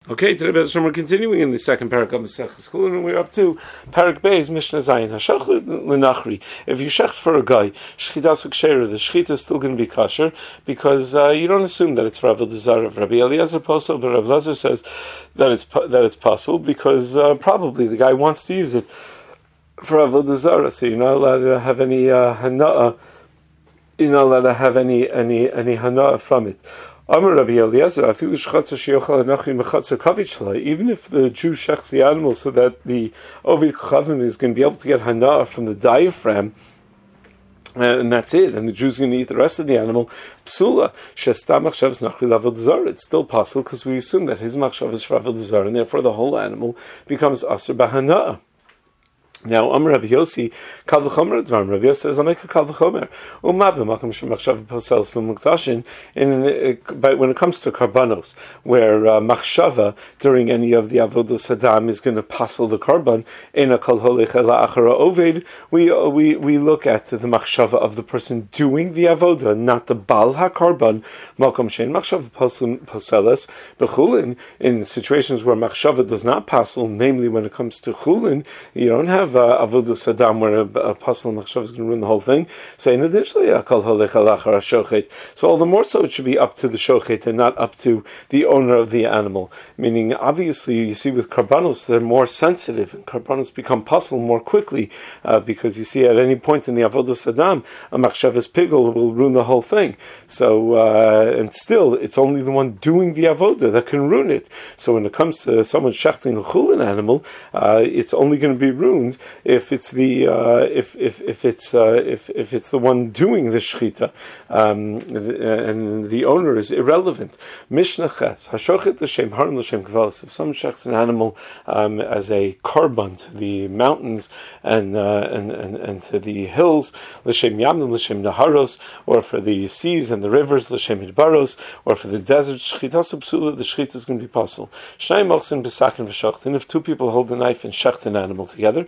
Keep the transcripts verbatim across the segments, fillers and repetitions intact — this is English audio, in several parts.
Okay, today we're continuing in the second parak of Maseches Chulin, and we're up to Parak Beis Mishnah Zayin. Hashach l'nachri. If you shecht for a guy, shchitas u'ksheira, the shchita is still going to be kosher because uh, you don't assume that it's for avodah zarah. Rabbi Eliezer posel, but Rabbi Eliezer says that it's that it's possible because uh, probably the guy wants to use it for avodah zarah, so you're not allowed to have any uh, hana'ah. You're not allowed to have any any any hana'ah from it. Amar Rabbi Eliezer, even if the Jew shechts the animal so that the Ovid Kochavim is going to be able to get hana'ah from the diaphragm, uh, and that's it, and the Jew's going to eat the rest of the animal, psula, shestam machshavas nachri l'avodah zarah. It's still possible because we assume that his machshav is for avodah zarah, and therefore the whole animal becomes aser b'hana'ah. Now, Amar Rabbi Yossi, Kal v'chomer advarim. Rabbi Yossi says, "I'll make a kal v'chomer." Umab b'makom shemachshav poseles b'muktashin. In but when it comes to karbanos, where uh, machshava during any of the avodos hadam is going to passel the karban, in a kol holech ela achara oved, we uh, we we look at the machshava of the person doing the avodah, not the bal hakarban. Makom shein machshav poseles b'chulin. In situations where machshava does not passel, namely when it comes to chulin, you don't have Uh, avodah sadam where a, a pasal machshav is going to ruin the whole thing. So in addition, so all the more so it should be up to the shochet and not up to the owner of the animal. Meaning, obviously, you see with karbanos they're more sensitive, and karbanos become pasal more quickly uh, because you see at any point in the avodah sadam a machshavas pigel will ruin the whole thing. So uh, and still, it's only the one doing the avodah that can ruin it. So when it comes to someone shechting a chulin animal, uh, it's only going to be ruined if it's the uh, if if if it's uh, if if it's the one doing the shchita, um, and the owner is irrelevant. Mishnah Ches hashochet l'shem harim l'shem kvalos. If someone shechts an animal um, as a korban to the mountains and uh, and, and and to the hills, l'shem yamim l'shem naharos, or for the seas and the rivers, l'shem midbaros, or for the desert, shchita subsula, the shchita is going to be possible. Shnei mochsin b'sakin v'shocht. And if two people hold a knife and shecht an animal together,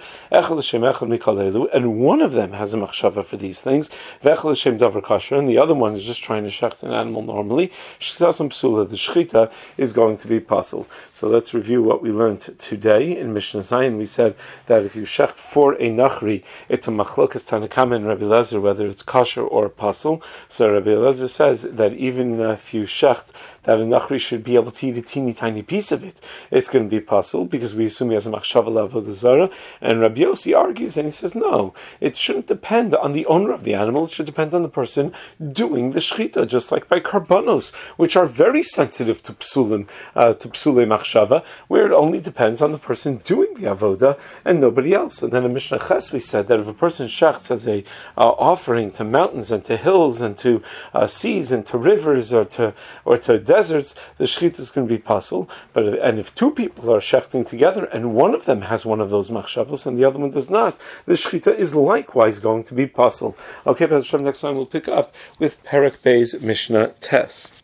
and one of them has a machshava for these things, and the other one is just trying to shecht an animal normally, the shchita is going to be possible. So let's review what we learned today in Mishnah Zayin. We said that if you shecht for a nachri, it's a machlokas Tanakama and Rabbi Eliezer whether it's kosher or possible. So Rabbi Eliezer says that even if you shecht that a nachri should be able to eat a teeny tiny piece of it, it's going to be possible because we assume he has a machshava l'avodah zarah. And Rabbi Yossi argues and he says no, it shouldn't depend on the owner of the animal, it should depend on the person doing the shchita, just like by karbanos, which are very sensitive to psulim, uh, to psulei machshava, where it only depends on the person doing the avodah and nobody else. And then in Mishnah Ches we said that if a person shechts as a uh, offering to mountains and to hills and to uh, seas and to rivers or to or to deserts, the shchita is going to be possible. But and if two people are shechting together and one of them has one of those machshavos and the other one does not, the shchita is likewise going to be possible. Okay, but next time we'll pick up with Parak Beis Mishnah Tes.